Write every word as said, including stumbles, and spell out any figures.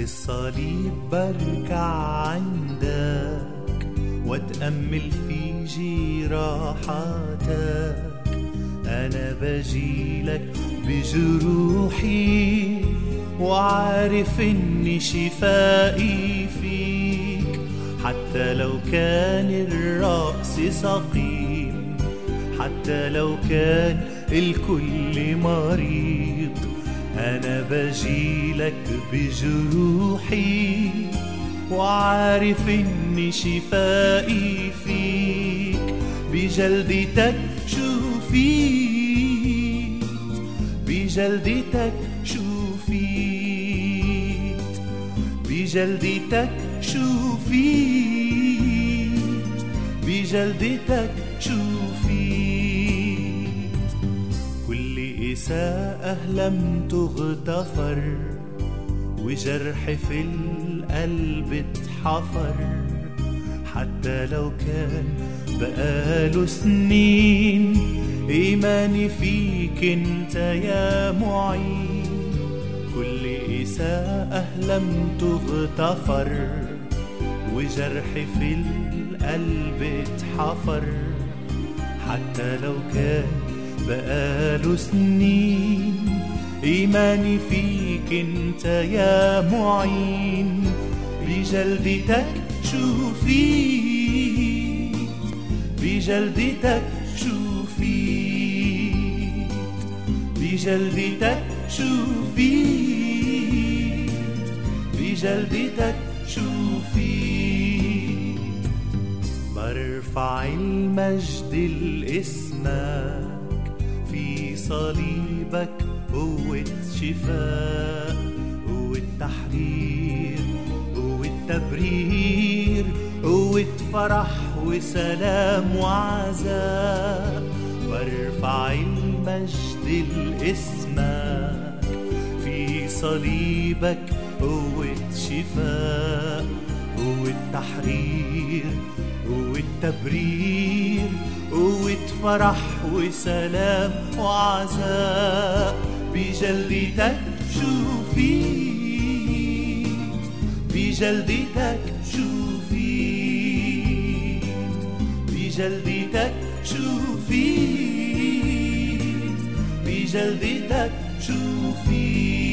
الصليب بركع عندك واتأمل في جراحاتك. أنا بجيلك بجروحي وعارف إن شفائي فيك، حتى لو كان الرأس سقيم، حتى لو كان الكل مريض. أنا بجيلك بجروحي وعارف إن شفائي فيك، بجلدتك شفيت، بجلدتك شفيت، بجلدتك شفيت، بجلدتك شفيت. كل إساءة لم تغتفر وجرح في القلب اتحفر، حتى لو كان بقاله سنين. إيماني فيك انت يا معين. كل إساءة لم تغتفر وجرح في القلب اتحفر، حتى لو كان بقاله سنين. إيماني فيك انت يا معين. بجلدتك شفيت، بجلدتك شفيت، بجلدتك شفيت، بجلدتك شفيت. برفع المجد لاسمك، في صليبك قوة شفاء، قوة تحرير، قوة تبرير، قوة فرح وسلام وعزاء. برفع المجد لاسمك، في صليبك قوة شفاء، قوة تحرير، قوة تبرير، قوة فرح وسلام وعزاء. بجلدتك شفيت، بجلدتك شفيت، بجلدتك شفيت، بجلدتك شفيت.